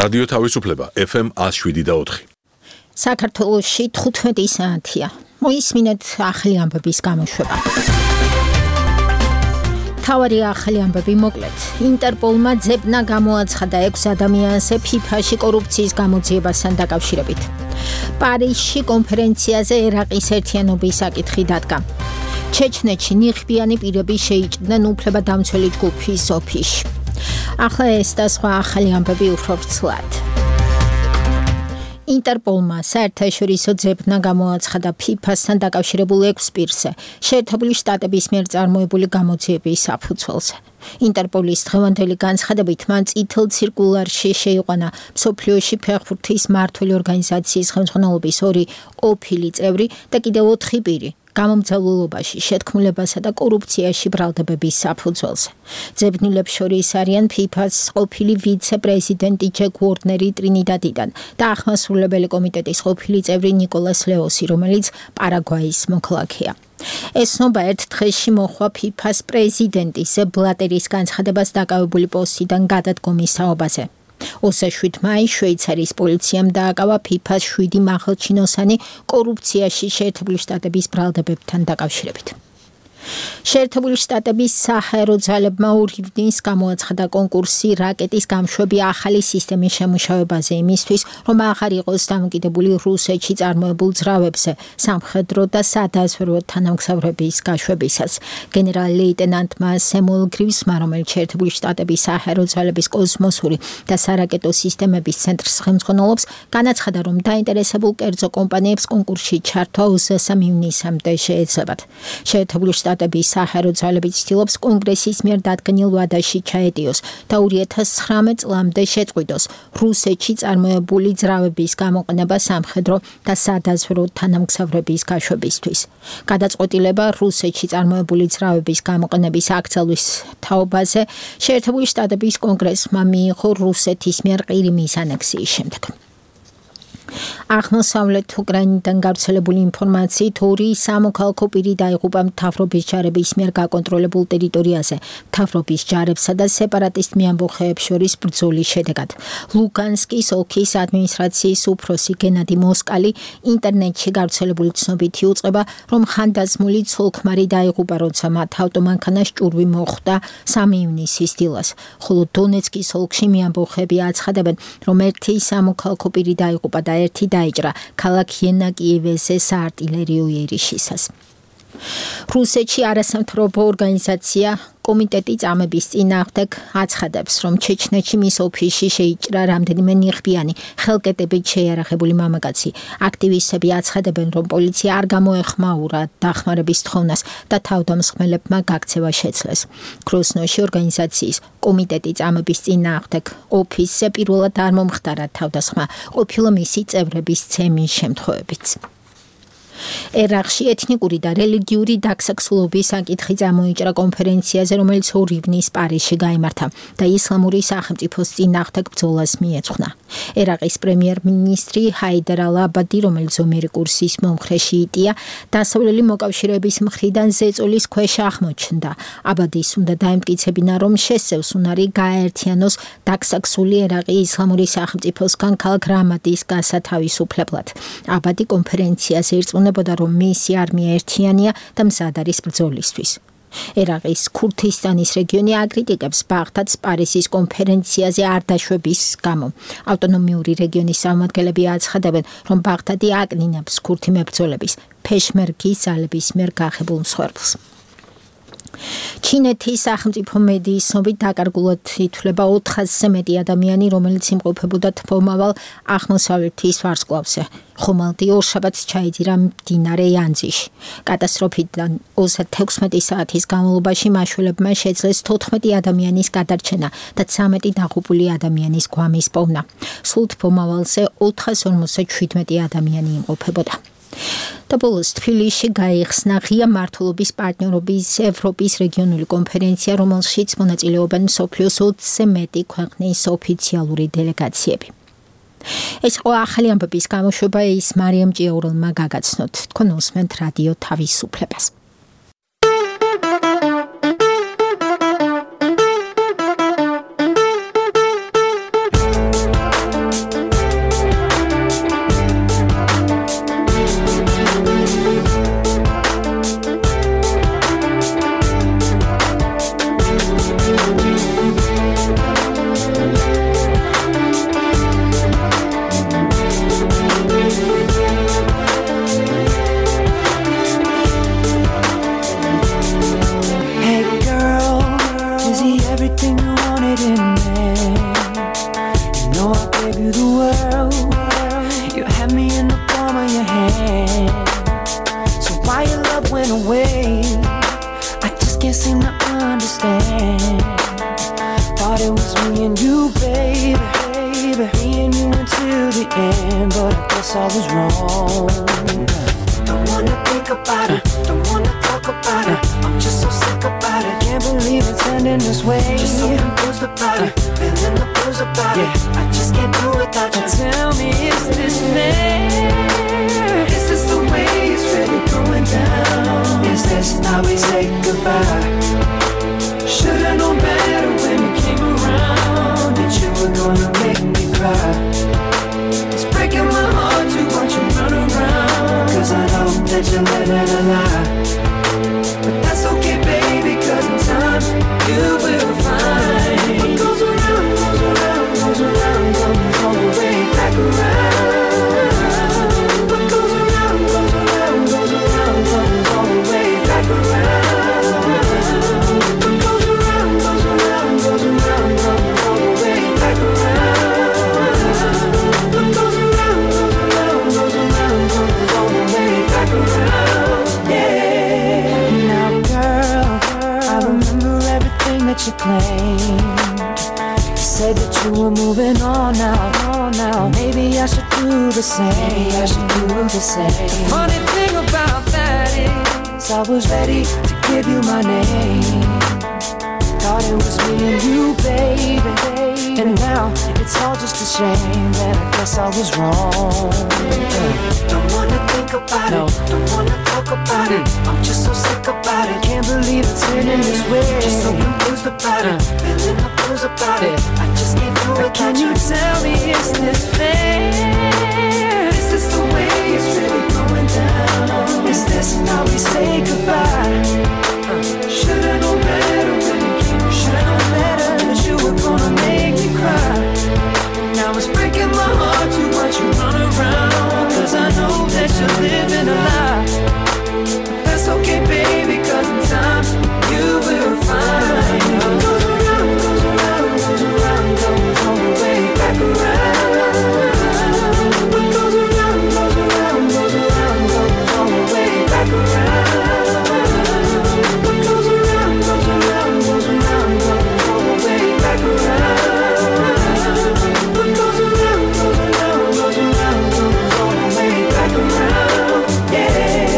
რადიო თავისუფლება FM 107.4. საქართველოში 15 საათია. მოისმინეთ ახალი ამბების გამოშვება. თავარი ახალი ამბები მოკლედ. ინტერპოლმა ძებნა გამოაცხადა 6 ადამიანს FIFA-ში კორუფციის გამოძიებასთან დაკავშირებით. პარიზში კონფერენციაზე ერაყის ერთიანობის საკითხი დადგა. ჩეჩნეთში ნიღბიანი პირები შეიჭრნენ უფლებადამცველი ჯგუფის ოფისში. ახლა ეს და სხვა ახალი ამბები უფრო ვრცლად. ინტერპოლმა საერთაშორისო ძებნა გამოაცხადა FIFA-სთან დაკავშირებულ 6 პირზე, შეერთებული შტატების მიერ წარმოებული გამოძიების საფუძველზე. ინტერპოლის დღევანდელი განცხადებით მან წითელ ცირკულარში შეიყვანა მსოფლიოში ფეხბურთის მმართველი ორგანიზაციის ხელმძღვანელობის 2 ყოფილი წევრი და კიდევ 4 პირი. გამომძალულობაში, შეთქმულებასა და კორუფციაში ბრალდებების საფუძველზე. ძებნილებს შორის არიან FIFA-ს ყოფილი ვიცე-პრეზიდენტი ჯეკ უორნერი ტრინიდადიდან და აღმასრულებელი კომიტეტის ყოფილი წევრი ნიკოლას ლეოსი, რომელიც პარაგვაის მოქალაქეა. ეს ნობა ერთ დღეში მოჰყვა FIFA-ს პრეზიდენტის ბლატერის განცხადებას დაკავებული პოსტიდან გადადგომის თაობაზე. 27 მაისს შვეიცარიის პოლიციამ დააკავა FIFA-ს 7 მაღალჩინოსანი კორუფციაში შეერთებული შტატების ბრალდებებთან დაკავშირებით. შეერთებული შტატების საჰაერო ძალებმა 2 ივნისს გამოაცხადა კონკურსი რაკეტის გამშვები ახალი სისტემის შემუშავებაზე იმისთვის, რომ აღარ იყოს დამოკიდებული რუსეთში წარმოებულ ძრავებზე სამხედრო და სადაზვერვო თანამგზავრების გაშვებისას. გენერალ-ლეიტენანტმა სემუელ გრივსმა, რომელიც შეერთებული შტატების საჰაერო ძალების კოსმოსური და სარაკეტო სისტემების ცენტრს ხელმძღვანელობს, განაცხადა, რომ დაინტერესებულ კერძო კომპანიებს კონკურსში ჩართვა 23 ივნისამდე შეეძლებათ. შეერთებული შტატების საჰაერო ძალები ცდილობს კონგრესის მიერ დადგენილ ვადაში ჩაეტიოს და 2019 წლამდე შეწყვიტოს რუსეთში წარმოებული ძრავების გამოყენება სამხედრო და სადაზვერვო თანამგზავრების გაშვებისთვის. გადაწყვეტილება რუსეთში წარმოებული ძრავების გამოყენების აკრძალვის თაობაზე შეერთებული შტატების კონგრესმა მიიღო რუსეთის მიერ ყირიმის ანექსიის შემდეგ. აღმოსავლეთ უკრაინიდან გავრცელებული ინფორმაციით 2 სამოქალაქო პირი დაიღუპა მთავრობის ჯარების მიერ გაკონტროლებულ ტერიტორიაზე მთავრობის ჯარებსა და სეპარატისტ მიამბოხეებს შორის ბრძოლის შედეგად. ლუგანსკის ოლქის ადმინისტრაციის უფროსი გენადი მოსკალი ინტერნეტში გავრცელებული ცნობით იუწყება, რომ ხანდაზმული ცოლ-ქმარი დაიღუპა, როცა მათ ავტომანქანას ჭურვი მოხვდა 3 ივნისის დილას, ხოლო დონეცკის ოლქში მიამბოხეები აცხადებენ, რომ 1 სამოქალაქო პირი დაიღუპა და 1 დაიჭრა ქალაქ იანაკიევეზე საარტილერიო იერიშისას. რუსეთში არასამთავრობო ორგანიზაცია კომიტეტი წამების წინააღმდეგ აცხადებს, რომ ჩეჩნეთში მის ოფისში შეიჭრა რამდენიმე ნიღბიანი ხელკეტებით შეიარაღებული მამაკაცი. აქტივისტები აცხადებენ, რომ პოლიცია არ გამოეხმაურა დახმარების თხოვნას და თავდამსხმელებმა გაქცევა შეძლეს. გროსნოში ორგანიზაციის კომიტეტი წამების წინააღმდეგ ოფისზე პირველად არ მომხდარა თავდასხმა, ყოფილა მისი წევრების ცემის შემთხვევებიც. ერაყში ეთნიკური და რელიგიური დაქსაქსულობის საკითხი წამოიჭრა კონფერენციაზე, რომელიც 2 ივნისს პარიზში გაიმართა და ისლამური სახელმწიფოს წინააღმდეგ ბრძოლას მიეძღვნა. ერაყის პრემიერ-მინისტრი ჰაიდარ ალ-აბადი, რომელიც ზომიერი კურსის მომხრე შიიტია, დასავლელი მოკავშირეების მხრიდან ზეწოლის ქვეშ აღმოჩნდა. აბადის უნდა დაემტკიცებინა, რომ შესწევს უნარი გააერთიანოს დაქსაქსული ერაყი ისლამური სახელმწიფოსგან ქალაქ რამადის გასათავისუფლებლად. აბადი კონფერენციაზე ირწმუნებოდა, რომ მისი არმია ერთიანია და მზად არის ბრძოლისთვის. ერაყის ქურთისტანის რეგიონი აკრიტიკებს ბაღდადს პარიზის კონფერენციაზე არ დაშვების გამო. ავტონომიური რეგიონის წარმომადგენლები აცხადებენ, რომ ბაღდადი აკნინებს ქურთი მებრძოლების ფეშმერგის ძალების მიერ გახებულ მსხვერპლს. ჩინეთის სახელმწიფო მედიის ცნობით დაკარგულად ითვლება 400-ზე მეტი ადამიანი, რომელიც იმყოფებოდა თბომავალ აღმოსავლეთის ვარსკვლავზე. ხომალდი ორშაბათს ჩაიძირა მდინარე იანძიში. კატასტროფიდან 36 საათის განმავლობაში მაშველებმა შეძლეს 14 ადამიანის გადარჩენა და 13 დაღუპული ადამიანის გვამის პოვნა. სულ თბომავალზე 457 ადამიანი იმყოფებოდა. და ბოლოს თბილისში გაიხსნა ღია მმართველობის პარტნიორობის ევროპის რეგიონული კონფერენცია, რომელშიც მონაწილეობენ მსოფლიოს 20-ზე მეტი ქვეყნის ოფიციალური დელეგაციები. ეს იყო ახალი ამბების გამოშვება, ის მარიამ ჭიაურელმა გაგაცნოთ. თქვენ უსმენთ რადიო თავისუფლებას. way. I just can't seem to understand. Thought it was me and you, baby. Me and you until the end, but I guess I was wrong. Don't wanna think about it, don't wanna talk about it. I'm just so sick about it, can't believe it's ending this way. Just so confused about it, feeling the blues about it. I just can't do without you. Tell me, is this fair? Is this the way it's really going down? Is this how we say goodbye? Should've known better when you came around, that you were gonna make me cry. It's breaking my heart to watch you run around, cause I know that you're living a lie. But that's okay, baby, cause in time you will find what goes around, goes around, goes around, comes all the way back around. What goes around, goes around, goes around, comes all the way back around. You claimed, you said that you were moving on now. Maybe I should do the same. The funny thing about that is I was ready to give you my name. Thought it was me and you, baby. And now it's all just a shame that I guess I was wrong. Don't wanna think about it, don't wanna talk about it. I'm just so sick about it, can't believe it's ending this way. Just so confused about it, feeling the blues about it. I just can't do it. Can you tell me, is this fair? Is this the way it's really going down? Is this how we say goodbye? Should've known better when you came. Should've known better that you were gonna make me cry. Now it's breaking my heart to watch you run around, cause I know that you're living a lie. That's okay, baby, cause in time you will find what goes around, goes around, goes around, comes all the way back around. What goes around, goes around, goes around, comes all the way back around. What goes around, goes around, goes around, comes all the way back around. What goes around, goes around, goes around, comes all the way back around. Yeah.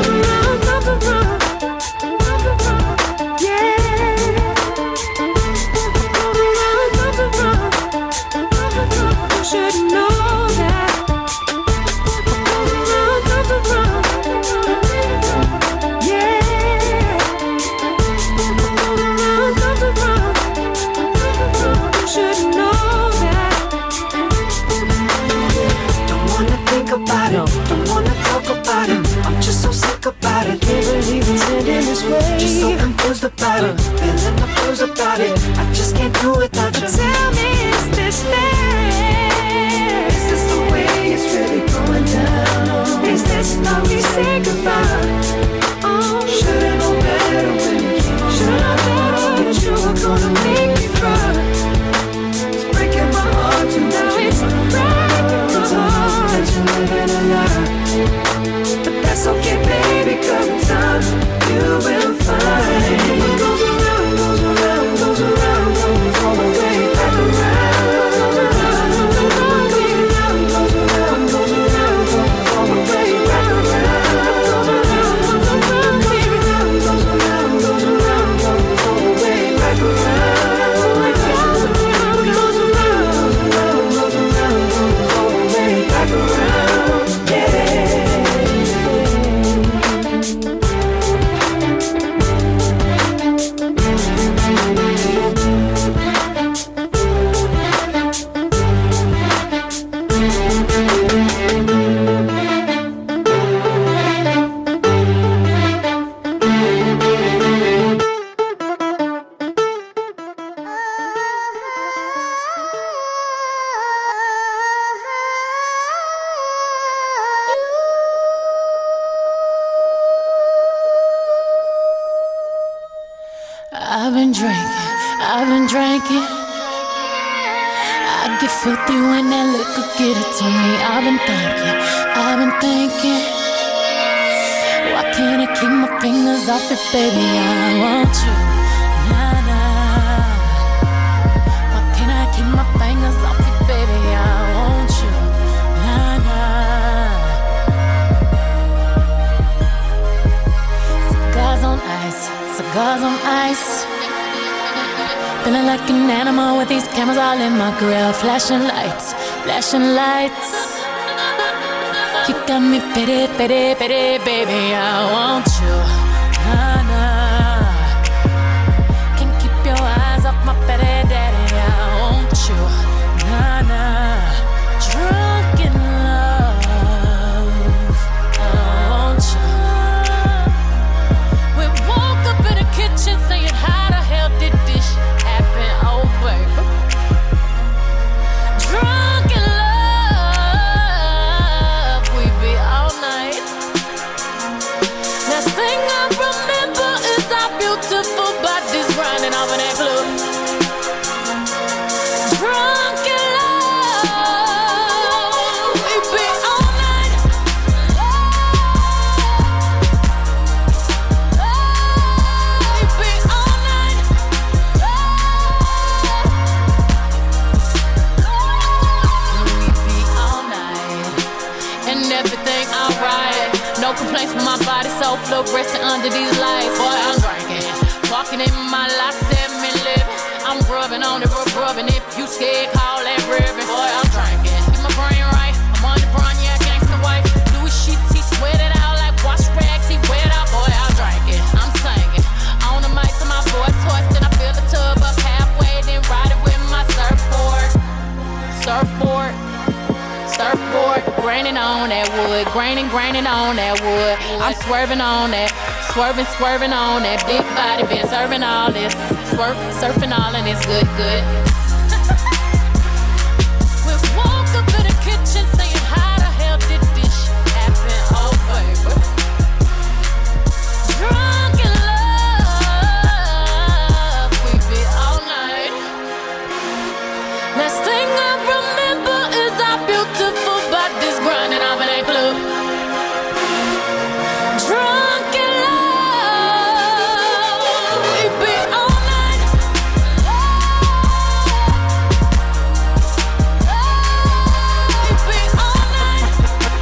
Just so confused about it, feeling the blues about it. I just can't do it without you. Tell me, is this fair? Is this the way it's really going down? Is this how we say goodbye? Oh, should've known better when you came. Should've known better that you were gonna make me cry. It's breaking my heart to now it's breaking my heart that you're living a lie. But that's okay, baby, cause in time you will find what goes around, goes around, goes around, comes all the way back around. What goes around, goes around, goes around, comes all the way back around. What goes around, goes around, goes around, goes around, comes all the way back around. What goes around, goes around, goes around, comes all the way back around. Yeah. I've been drinking. I get filthy when that liquor get it to me. I've been thinking. Why can't I keep my fingers off it, baby? I want you. Nah, nah. Why can't I keep my fingers off it, baby? I want you. Nah, nah. Cigars on ice, cigars on ice. Feeling like an animal with these cameras all in my grill. Flashing lights, flashing lights. You got me pity, pity, pity, baby, I want you. Nah, nah. Can't keep your eyes off my pity, daddy, I want you. Nah, nah. Drunk in love, I want you. We woke up in the kitchen saying, how the hell did this happen? Oh, baby. Drunk in love, we be all night. Last thing I remember is our beautiful bodies grinding off in that club. Drunk in love, we be all night. We be all night. We be all night. And everything alright. No complaints from my body, so fluorescent under these lights. Boy, I'm drinking, walking in my life, 7-Eleven. I'm grubbing on it, rubbing. If you scared, call that ribbon. Boy, I'm drinking, get my brain right. I'm on the Bronya, gangsta white. Louis sheets, he sweat it out like wash rags. He wet out, boy, I'm drinking. I'm singing on the mic to my voice hoarse. Then I fill the tub up halfway, then ride it with my surfboard. Surfboard. Surfboard, graining on that wood, graining on that wood. I'm swerving on that, swerving on that big body. Been serving all this, surfing all and it's good. We woke up in the kitchen saying, how the hell did this happen? Oh, baby. Drunk in love, we be all night. Last thing I remember is our beautiful bodies grinding off in that club. Drunk in love, we be all night. We be all night.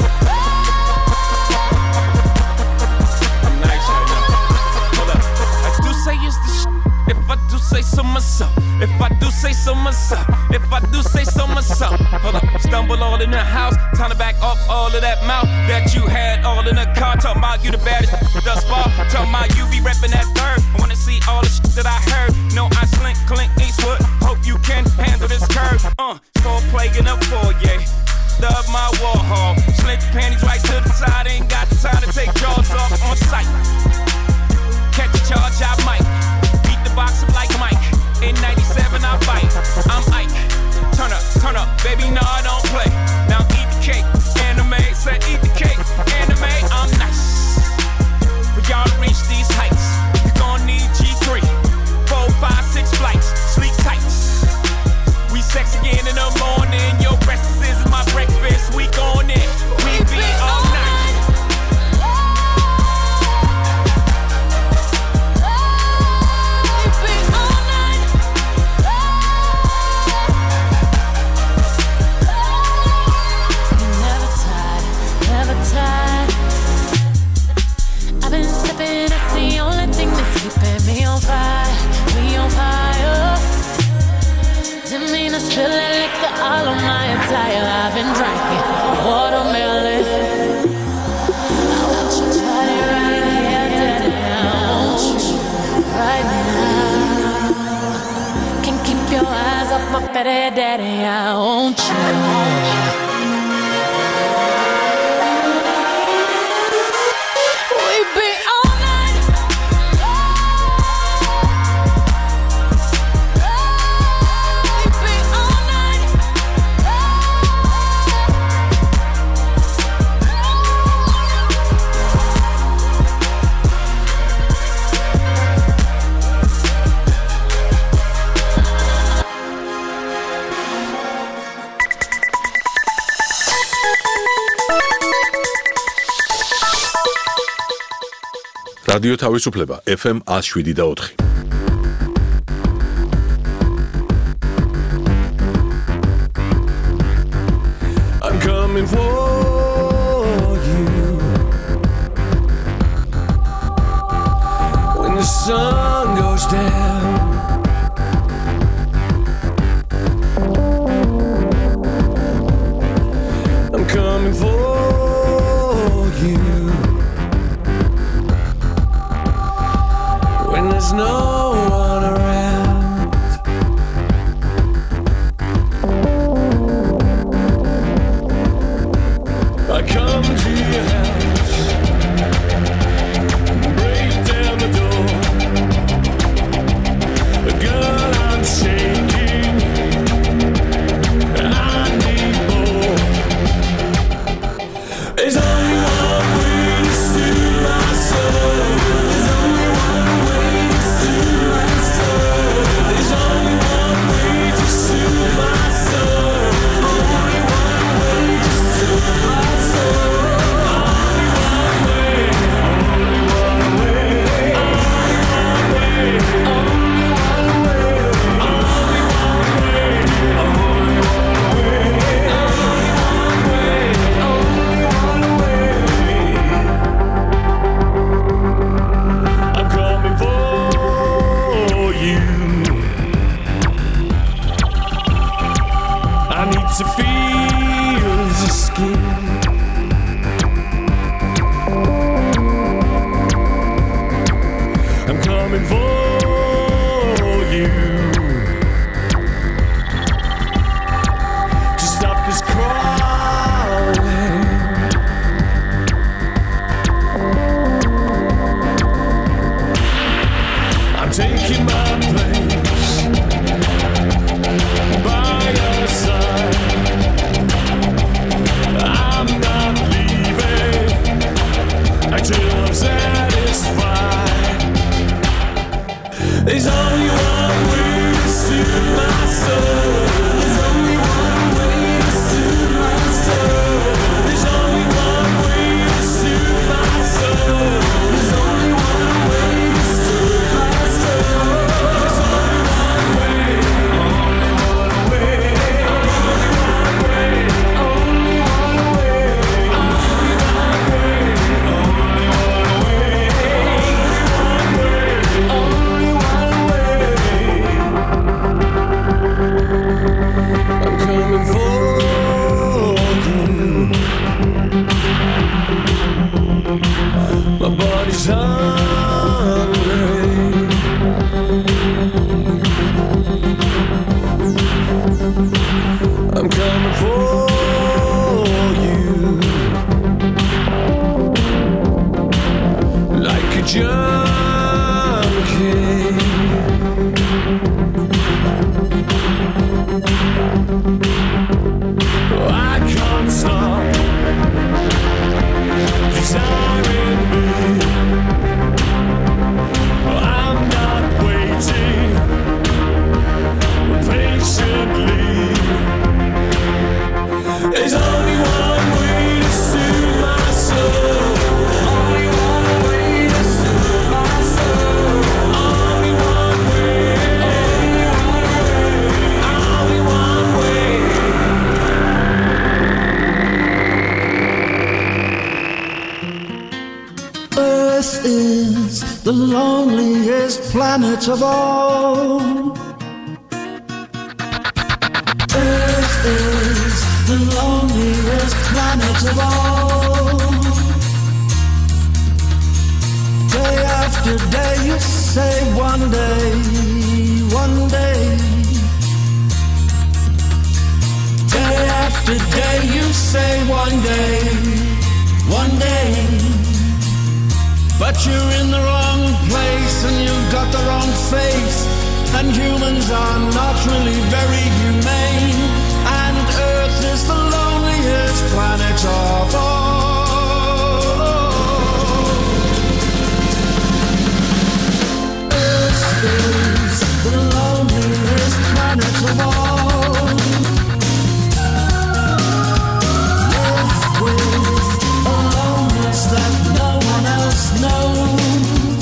I'm nice right now. Hold up. I do say it's the shit. If I do say so myself. If I do say so myself. If I do say so myself. Hold up. Stumble all in the house. Time to back up all of that mouth that you had all in the car. Talking about you the baddest thus far. Talking about you be reppin' that third. I wanna see all the shit that I heard. No, I slink, Clint Eastwood. Hope you can handle this curve. Score play in the foyer. Love my Warhol. Slint your panties right to the side. Ain't got the time to take jaws off on sight. Catch a charge, I might. Beat the box up like Mike. In 97, I bite. I'm Ike. Turn up, baby, no, I don't play. Now eat the cake, anime. Said eat the cake, anime. I'm nice. For y'all to reach these heights, you gon' need G3. 4, 5, 6 flights, sleep tight. We sex again in the morning. Your breakfast is my breakfast. We gon' in. We be all night. I've been sipping, it's the only thing that's keeping me on fire. We on fire. Didn't mean to spill that liquor all on my attire. I've been drinking watermelon. I want your body right here, daddy. I want you right now. Can't keep your eyes off my petty daddy. I want you. რადიო თავისუფლება FM 107.4. I'm coming for you when the sun goes down. I'm coming for you when there's no one around. I come to your house, break down the door. Girl, I'm shaking, I need more. There's only one way to soothe my soul. There's only one way to soothe my soul. There's only one way to soothe my soul. Only one way to soothe my soul. Only one way. Only one way. Only one way. Only one way. Only one way. Only one way. I'm coming for you. I need to feel your skin. I'm coming for you to stop this crawling. I'm taking my place by your side. I'm not leaving until I'm satisfied. There's only one way to soothe my soul. There's only one way to soothe my soul. There's only one way to soothe my soul. There's only one way to soothe my soul. There's only one way. Only one way. Only one way. Only one way. Only one way. Only one way. Only one way. I'm coming for you. My body's hungry. I'm coming for you like a junkie. I can't stop desiring me. I'm not waiting patiently. There's only one way to soothe my soul. Only one way to soothe my soul. Only one way. Only one way. Earth is the loneliest planet of all. Earth is the loneliest planet of all. Day after day you say one day, one day. Day after day you say one day, one day. But you're in the wrong place and you've got the wrong face. And humans are not really very humane. And Earth is the loneliest planet of all. Earth is the loneliest planet of all. Live with a loneliness that no one else knows.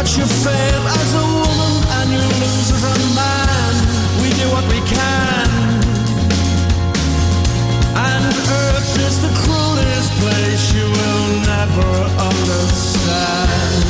you fail as a woman and you lose as a man. We do what we can. And Earth is the cruelest place you will never understand.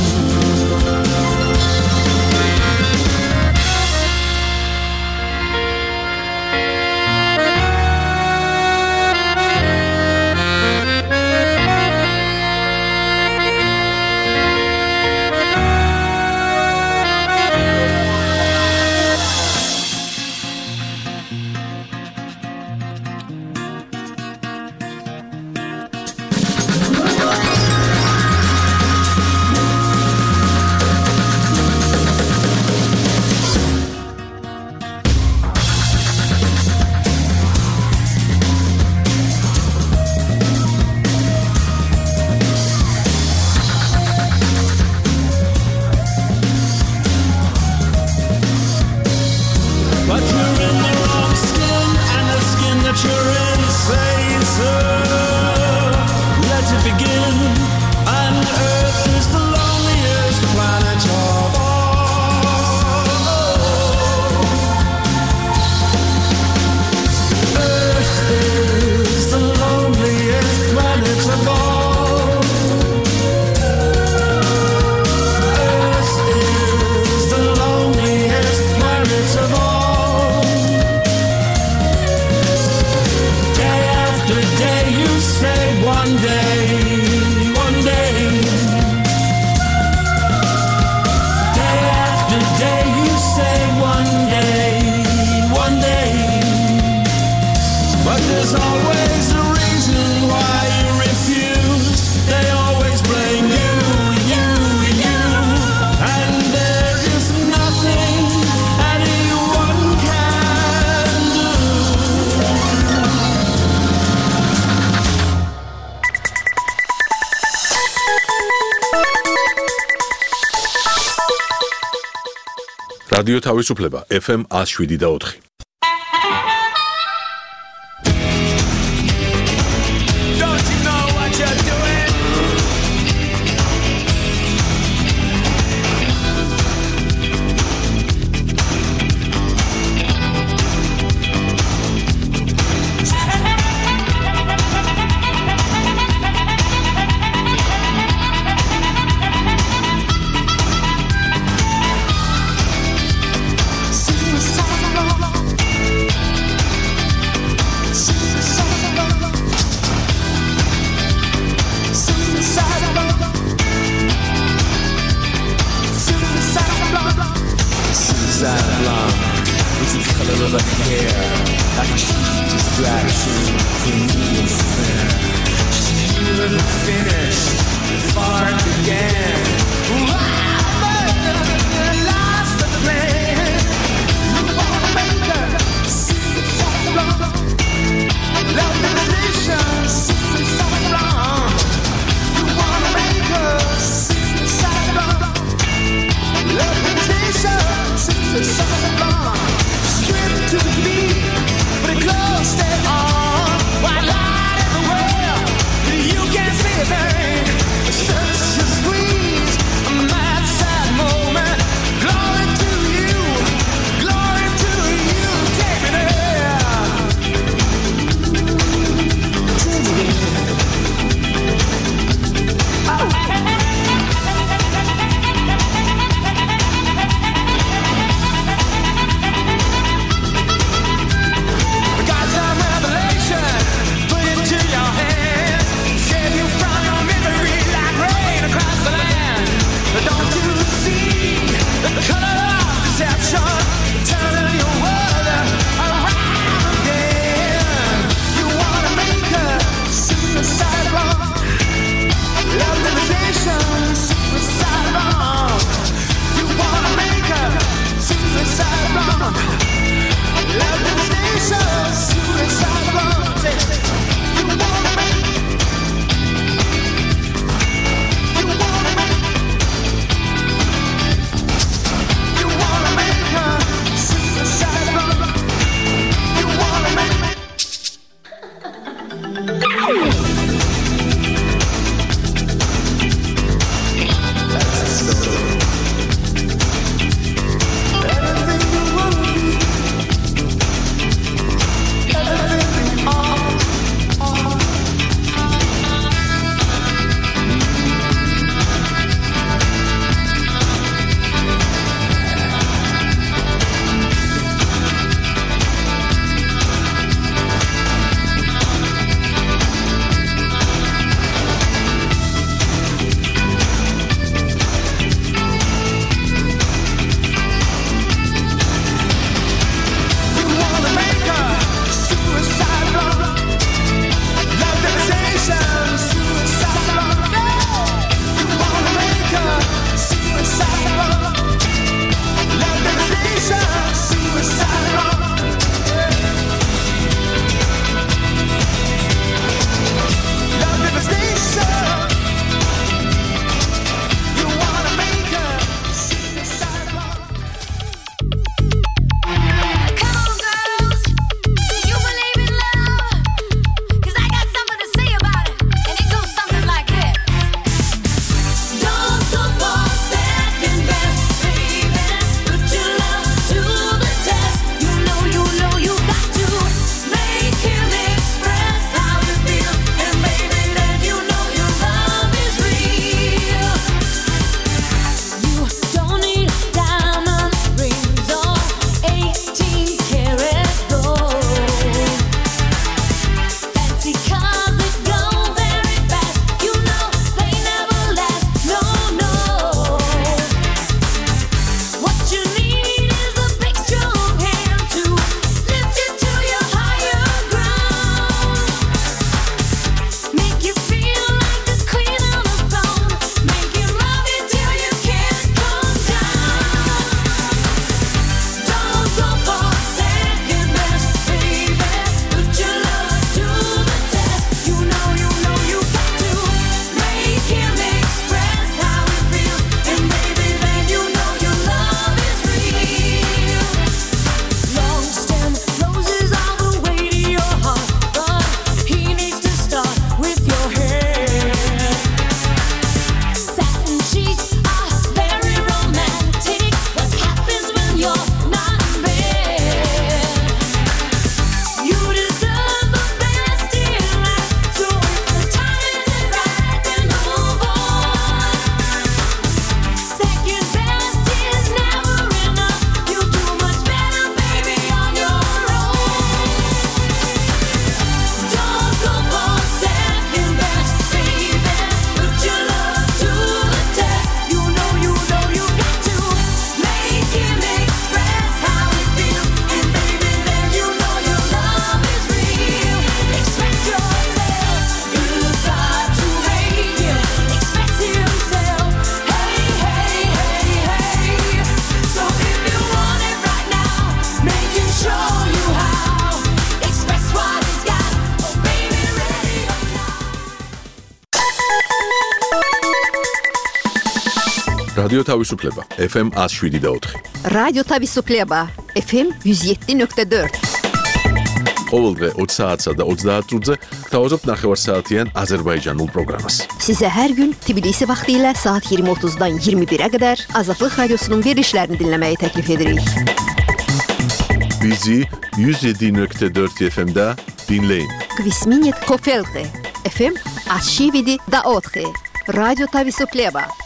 რადიო თავისუფლება FM 107.4. Such a squeeze. რადიო თავისუფლება FM 107.4. რადიო თავისუფლება FM 107.4. ყოველდღე 20 საათსა და 30 წუთზე გთავაზობთ ნახევარსაათიან აზერბაიჯანულ პროგრამას. Size her gün Tbilisi vaxtilə saat 20:30-dan 21-ə qədər Azadlıq Radiosunun verilişlərini dinləməyi təklif edirik. Bizi 107.4 FM-də dinləyin. Kvisminit Kofelte FM 107.4. Radyo Tavisufleba.